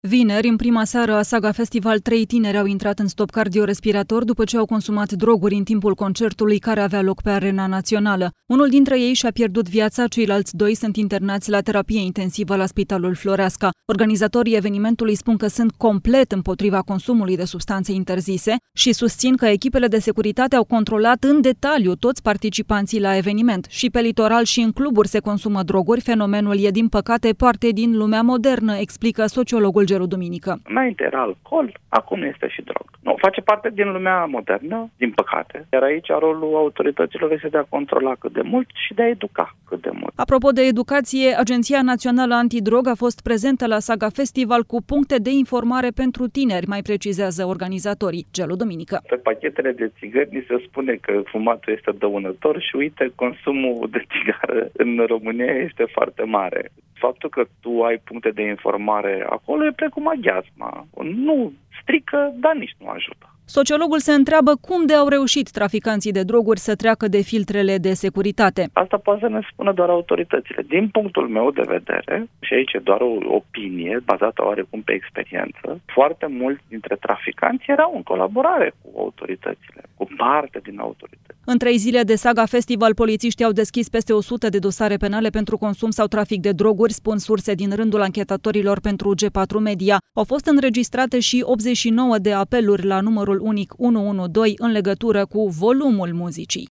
Vineri, în prima seară a Saga Festival, 3 tineri au intrat în stop cardiorespirator după ce au consumat droguri în timpul concertului care avea loc pe Arena Națională. Unul dintre ei și-a pierdut viața, ceilalți 2 sunt internați la terapie intensivă la Spitalul Floreasca. Organizatorii evenimentului spun că sunt complet împotriva consumului de substanțe interzise și susțin că echipele de securitate au controlat în detaliu toți participanții la eveniment. Și pe litoral și în cluburi se consumă droguri, fenomenul e din păcate parte din lumea modernă, explică sociologul Geru Duminică. Înainte era alcool, acum este și drog. Nu, face parte din lumea modernă, din păcate. Iar aici rolul autorităților este de a controla cât de mult și de a educa cât de mult. Apropo de educație, Agenția Națională Antidrog a fost prezentă la Saga Festival cu puncte de informare pentru tineri, mai precizează organizatorii. Geru Duminică. Pe pachetele de țigări ni se spune că fumatul este dăunător și uite, consumul de țigară în România este foarte mare. Faptul că tu ai puncte de informare acolo e precum aghiazma. Nu strică, dar nici nu ajută. Sociologul se întreabă cum de au reușit traficanții de droguri să treacă de filtrele de securitate. Asta poate să ne spună doar autoritățile. Din punctul meu de vedere, și aici e doar o opinie bazată oarecum pe experiență, foarte mulți dintre traficanți erau în colaborare cu autoritățile, cu parte din autorități. În 3 zile de Saga Festival, polițiștii au deschis peste 100 de dosare penale pentru consum sau trafic de droguri, spun surse din rândul anchetatorilor pentru G4 Media. Au fost înregistrate și 89 de apeluri la numărul unic 112 în legătură cu volumul muzicii.